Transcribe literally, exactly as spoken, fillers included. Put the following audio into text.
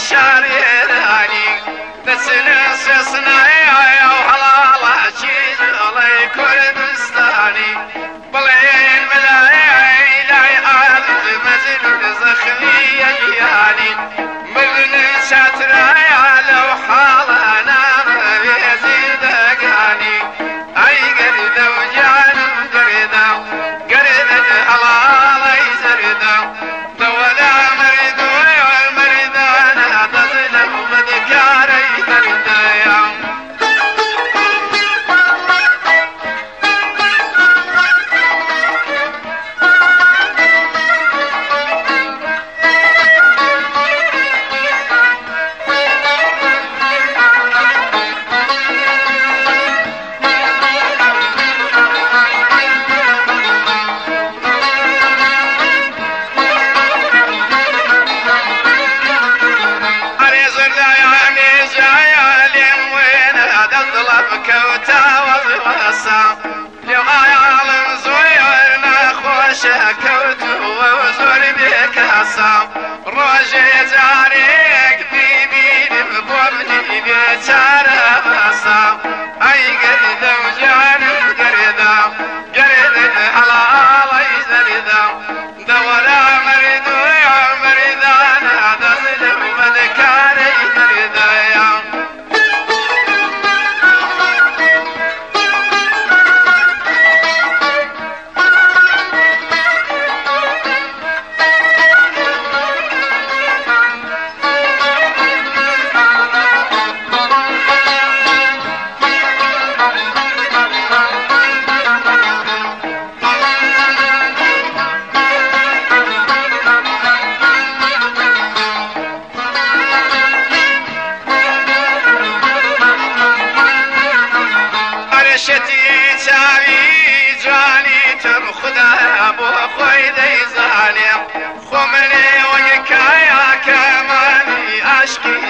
شارێرانی دەچنە سێسنایە و هەڵاڵە چیزڵی کوردستانی بڵێن ملای لای ئاڵ مەزن زەخمیە گیانی مردن چاترایە لەو حاڵانە ڕێزی دەگانی ئەی گەردە و جانم گەردە گەردە هەڵاڵی زەردە دەوەلا مردوی وەمردانە دەزلم بەدکارەی دەردەیە ڕۆژێ جارێک بیبینم بۆ منی بێچارە بەسا ئەی گەردە و جانم گەردە گەردە هەڵاڵی زەردە دەوەرا مردوی مردانە دەزلم بەدکارەی دەردەیە شتی چاوی جوانی تم خدا بۆ خۆی دەیزانێ خۆ منێ وەیکایە کەمانی عاشقی